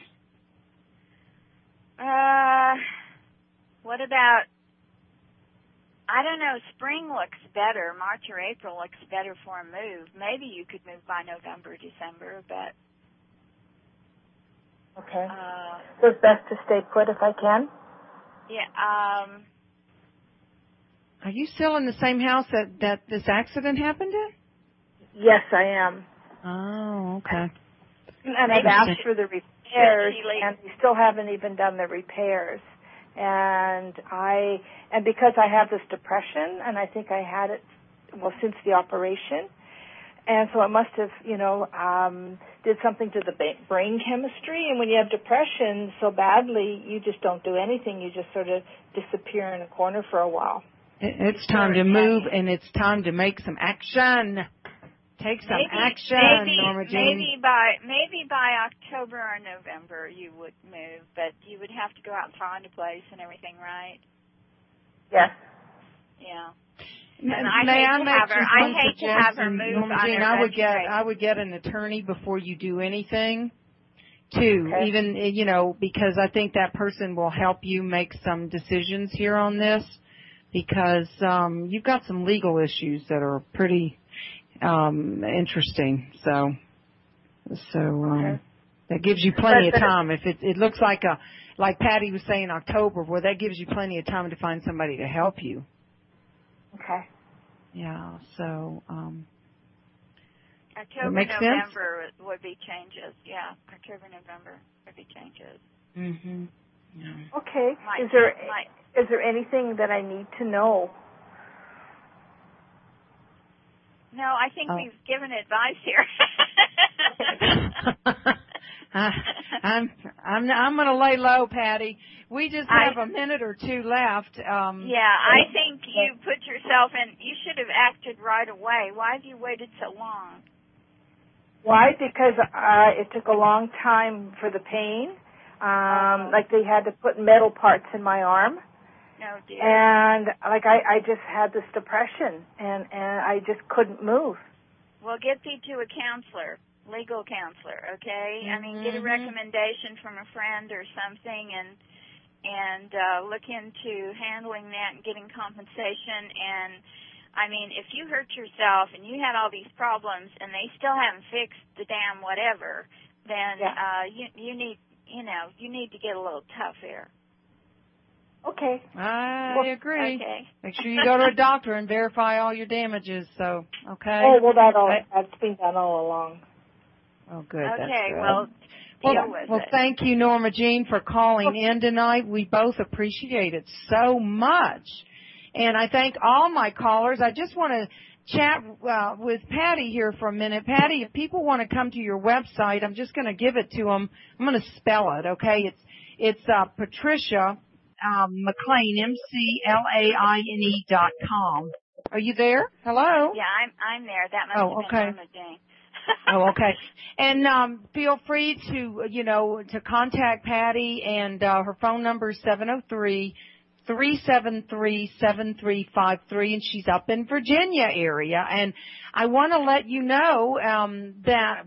Uh, what about? I don't know. Spring looks better. March or April looks better for a move. Maybe you could move by November, December, but. Okay. Uh, So it's best to stay put if I can? yeah. Um. Are you still in the same house that that this accident happened in? Yes, I am. Oh, okay. And I've asked for the repairs, She late- and we still haven't even done the repairs. And I, and because I have this depression, and I think I had it, well, since the operation, and so it must have, you know, um, did something to the ba- brain chemistry. And when you have depression so badly, you just don't do anything. You just sort of disappear in a corner for a while. It, it's time to move, and it's time to make some action. Take some maybe, action, maybe, Norma Jean. Maybe by maybe by October or November you would move, but you would have to go out and find a place and everything, right? Yes. Yeah. May, And I may hate I to make have her. some I hate to have her suggestions, move Norma on Jean? her I would get registration. I would get an attorney before you do anything. Too, Okay. even you know, because I think that person will help you make some decisions here on this, because um, you've got some legal issues that are pretty um, interesting. So, so um, Okay. that gives you plenty But- of time. If it, it looks like a like Patty was saying October, well, that gives you plenty of time to find somebody to help you. Okay. Yeah. So. Um, October, makes November sense? would be changes. Yeah, October, November would be changes. Mhm. Yeah. Okay. Might, is there might. is there anything that I need to know? No, I think oh. we've given advice here. I, I'm I'm I'm going to lay low, Patty. We just have I, a minute or two left. Um, yeah, I think you put yourself in. You should have acted right away. Why have you waited so long? Why? Because uh, it took a long time for the pain. Um, oh. Like they had to put metal parts in my arm. No, dear. And like I, I just had this depression, and and I just couldn't move. Well, get thee to a counselor. Legal counselor, okay? Mm-hmm. I mean, get a recommendation from a friend or something, and and uh, look into handling that and getting compensation. And I mean, if you hurt yourself and you had all these problems and they still haven't fixed the damn whatever, then yeah. uh, you you need you know you need to get a little tough here. Okay. I well, agree. Okay. Make sure you go to a doctor and verify all your damages. So, okay. Oh well, that all I, that's been done all along. Oh, good. Okay, That's good. well, well, deal with well it. thank you, Norma Jean, for calling in tonight. We both appreciate it so much. And I thank all my callers. I just want to chat uh, with Patty here for a minute. Patty, if people want to come to your website, I'm just going to give it to them. I'm going to spell it, okay? It's it's uh, Patricia um, McLain, M C L A I N E dot com. Are you there? Hello? Yeah, I'm I'm there. That must oh, have okay. been Norma Jean. oh, okay. And um, feel free to, you know, to contact Patty, and uh, her phone number is seven oh three, three seven three, seven three five three, and she's up in Virginia area. And I want to let you know um, that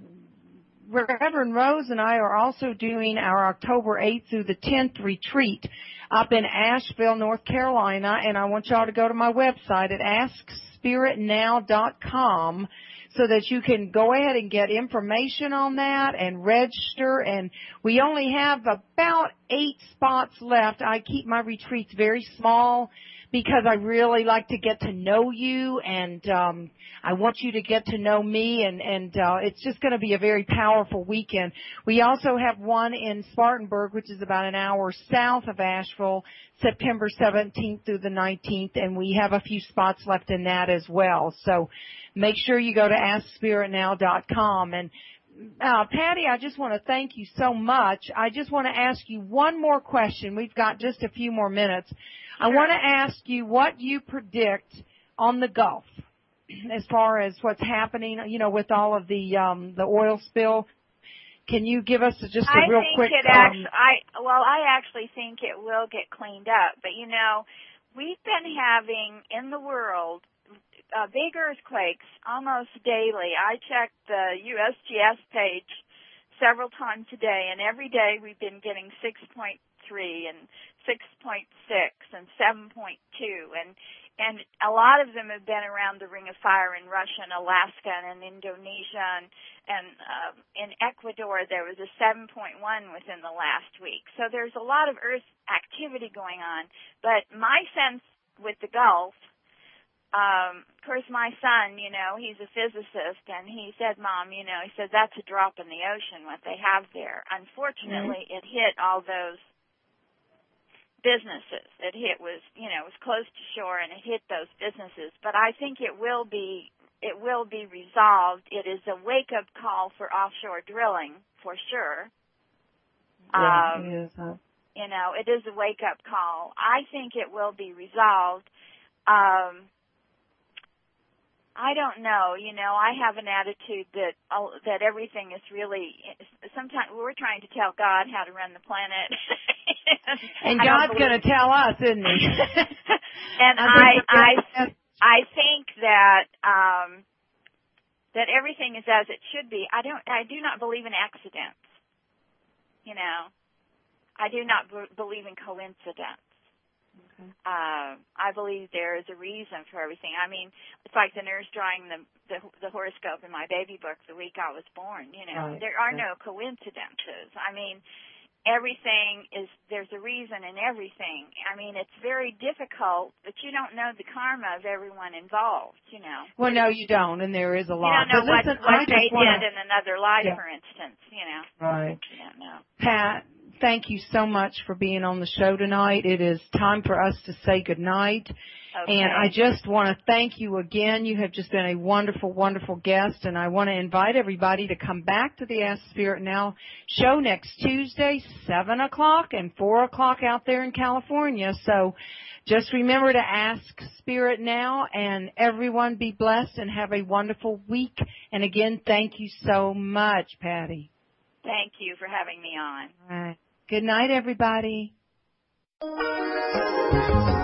Reverend Rose and I are also doing our October eighth through the tenth retreat up in Asheville, North Carolina, and I want y'all to go to my website at ask spirit now dot com so that you can go ahead and get information on that and register. And we only have about eight spots left. I keep my retreats very small because I really like to get to know you, and um, I want you to get to know me, and, and uh, it's just going to be a very powerful weekend. We also have one in Spartanburg, which is about an hour south of Asheville, September seventeenth through the nineteenth, and we have a few spots left in that as well. So make sure you go to ask spirit now dot com. And Uh, Patty, I just want to thank you so much. I just want to ask you one more question. We've got just a few more minutes. Sure. I want to ask you what you predict on the Gulf as far as what's happening, you know, with all of the um, the oil spill. Can you give us just a I real think quick? It um, actually, I well, I actually think it will get cleaned up. But you know, we've been having in the world Uh, big earthquakes almost daily. I checked the U S G S page several times a day, and every day we've been getting six point three and six point six and seven point two, and and a lot of them have been around the Ring of Fire in Russia and Alaska and in Indonesia, and, and uh, in Ecuador there was a seven point one within the last week. So there's a lot of earth activity going on, but my sense with the Gulf, Um, of course, my son, you know, he's a physicist, and he said, Mom, you know, he said, that's a drop in the ocean, what they have there. Unfortunately, mm-hmm. it hit all those businesses. It hit was, you know, it was close to shore, and it hit those businesses. But I think it will be, it will be resolved. It is a wake-up call for offshore drilling, for sure. Yeah, um, it is. Huh? You know, it is a wake-up call. I think it will be resolved. Um, I don't know. You know, I have an attitude that uh, that everything is really. Sometimes we're trying to tell God how to run the planet, and God's going to tell us, isn't He? And I, I, I think that um, that everything is as it should be. I don't. I do not believe in accidents. You know, I do not b- believe in coincidence. Okay. Uh, I believe there is a reason for everything. I mean, it's like the nurse drawing the, the the horoscope in my baby book the week I was born. You know, right. There are right. no coincidences. I mean, everything is, there's a reason in everything. I mean, it's very difficult, but you don't know the karma of everyone involved. You know. Well, no, you don't, and there is a lot. You don't know but what, listen, what they wanna... did in another life, yeah. for instance. You know. Right. You don't know. Pat, thank you so much for being on the show tonight. It is time for us to say goodnight. Okay. And I just want to thank you again. You have just been a wonderful, wonderful guest. And I want to invite everybody to come back to the Ask Spirit Now show next Tuesday, seven o'clock and four o'clock out there in California. So just remember to ask Spirit Now, and everyone be blessed and have a wonderful week. And again, thank you so much, Patty. Thank you for having me on. All right. Good night, everybody.